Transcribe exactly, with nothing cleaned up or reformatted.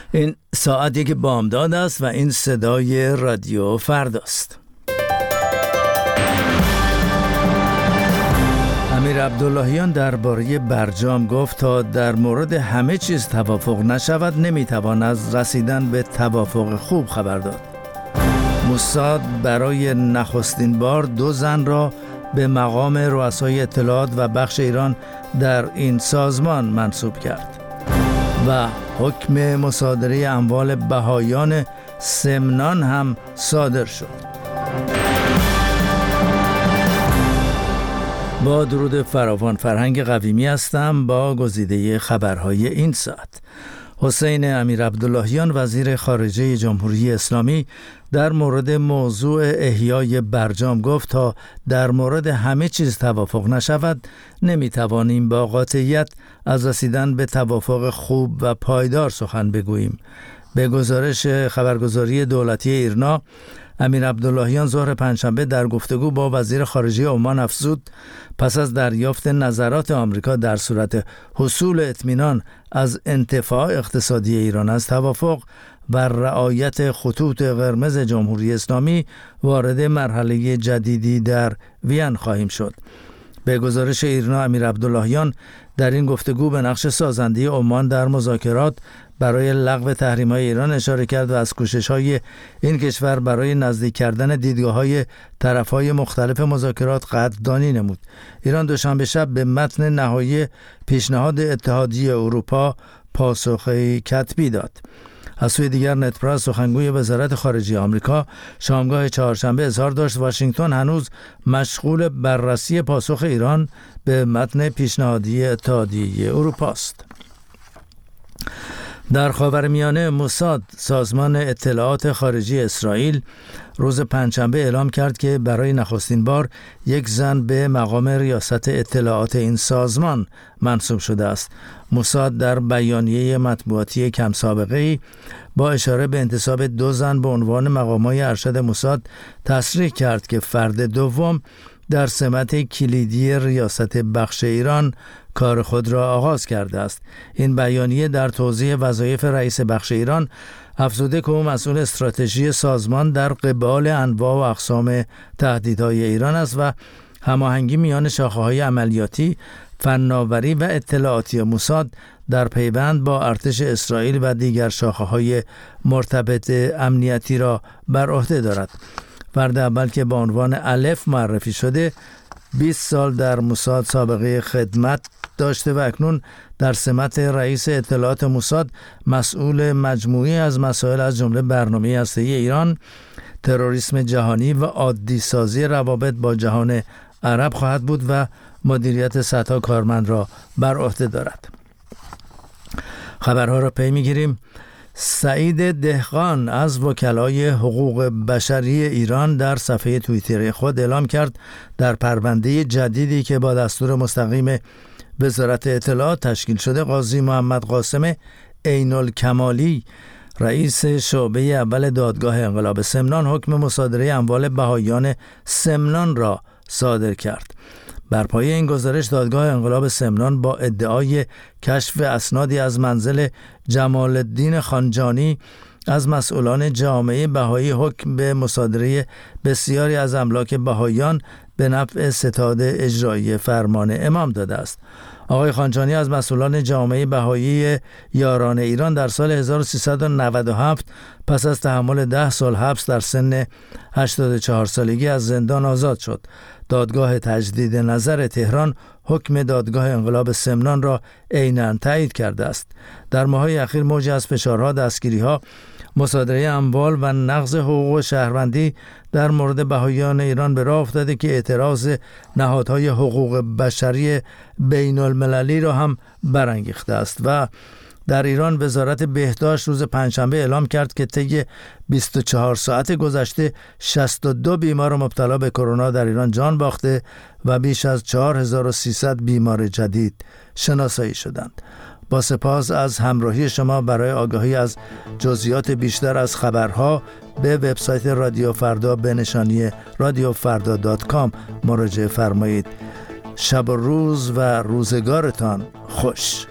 این ساعتی که بامداد است و این صدای رادیو فرداست. امیر عبداللهیان درباره برجام گفت تا در مورد همه چیز توافق نشود نمیتوان از رسیدن به توافق خوب خبر داد. موساد برای نخستین بار دو زن را به مقام رؤسای اطلاعات و بخش ایران در این سازمان منصوب کرد و حکم مصادره اموال بهایان سمنان هم صادر شد. با درود فراوان، فرهنگ قویمی هستم با گزیده خبرهای این ساعت. حسین امیر عبداللهیان وزیر خارجه جمهوری اسلامی در مورد موضوع احیای برجام گفت تا در مورد همه چیز توافق نشود نمیتوانیم با قاطعیت از رسیدن به توافق خوب و پایدار سخن بگوییم. به گزارش خبرگزاری دولتی ایرنا، امیر عبداللهیان ظهر پنجشنبه در گفتگو با وزیر خارجه عمان افزود پس از دریافت نظرات آمریکا در صورت حصول اطمینان از انتفاع اقتصادی ایران از توافق و رعایت خطوط قرمز جمهوری اسلامی وارد مرحله جدیدی در وین خواهیم شد. به گزارش ایرنا، امیر عبداللهیان در این گفتگو به نقش سازنده عمان در مذاکرات برای لغو تحریم‌های ایران اشاره کرد و از کوشش‌های این کشور برای نزدیک کردن دیدگاه‌های طرف‌های مختلف مذاکرات قدردانی نمود. ایران دوشنبه شب به متن نهایی پیشنهاد اتحادیه اروپا پاسخ کتبی داد. از سوی دیگر نتپراس سخنگوی وزارت خارجه آمریکا شامگاه چهارشنبه اظهار داشت واشنگتن هنوز مشغول بررسی پاسخ ایران به متن پیشنهادی اتحادیه اروپا است. در خاورمیانه، موساد سازمان اطلاعات خارجی اسرائیل روز پنجشنبه اعلام کرد که برای نخستین بار یک زن به مقام ریاست اطلاعات این سازمان منصوب شده است. موساد در بیانیه مطبوعاتی کم سابقه‌ای با اشاره به انتصاب دو زن به عنوان مقام‌های ارشد موساد تصریح کرد که فرد دوم در سمت کلیدی ریاست بخش ایران کار خود را آغاز کرده است. این بیانیه در توضیح وظایف رئیس بخش ایران افزوده که او مسئول استراتژی سازمان در قبال انواع و اقسام تهدیدهای ایران است و هماهنگی میان شاخه‌های عملیاتی، فناوری و اطلاعاتی موساد در پیوند با ارتش اسرائیل و دیگر شاخه‌های مرتبط امنیتی را بر عهده دارد. فرد اول که با عنوان الف معرفی شده بیست سال در موساد سابقه خدمت داشته و اکنون در سمت رئیس اطلاعات موساد مسئول مجموعی از مسائل از جمله برنامه هسته‌ای ایران، تروریسم جهانی و عادی سازی روابط با جهان عرب خواهد بود و مدیریت صدها کارمند را بر عهده دارد. خبرها را پی می‌گیریم. سعید دهقان از وکلای حقوق بشری ایران در صفحه توییتری خود اعلام کرد در پرونده جدیدی که با دستور مستقیم وزارت اطلاعات تشکیل شده، قاضی محمد قاسم عین‌الکمالی رئیس شعبه اول دادگاه انقلاب سمنان حکم مصادره اموال بهایان سمنان را صادر کرد. بر پایه این گزارش دادگاه انقلاب سمنان با ادعای کشف اسنادی از منزل جمال الدین خانجانی از مسئولان جامعه بهایی حکم به مصادره بسیاری از املاک بهایان به نفع ستاد اجرایی فرمان امام داده است. آقای خانجانی از مسئولان جامعه بهایی یاران ایران در سال هزار و سیصد و نود و هفت پس از تحمل ده سال حبس در سن هشتاد و چهار سالگی از زندان آزاد شد. دادگاه تجدید نظر تهران حکم دادگاه انقلاب سمنان را عیناً تایید کرده است. در ماه‌های اخیر موجی از فشارها، دستگیری‌ها، مصادره اموال و نقض حقوق شهروندی در مورد بهاییان ایران به راه افتاده که اعتراض نهادهای حقوق بشری بین المللی را هم برانگیخته است و در ایران وزارت بهداشت روز پنجشنبه اعلام کرد که طی بیست و چهار ساعت گذشته شصت و دو بیمار مبتلا به کرونا در ایران جان باخته و بیش از چهار هزار و سیصد بیمار جدید شناسایی شدند. با سپاس از همراهی شما. برای آگاهی از جزئیات بیشتر از خبرها به وبسایت رادیو فردا به نشانی رادیو فردا دات کام مراجعه فرمایید. شب و روز و روزگارتان خوش.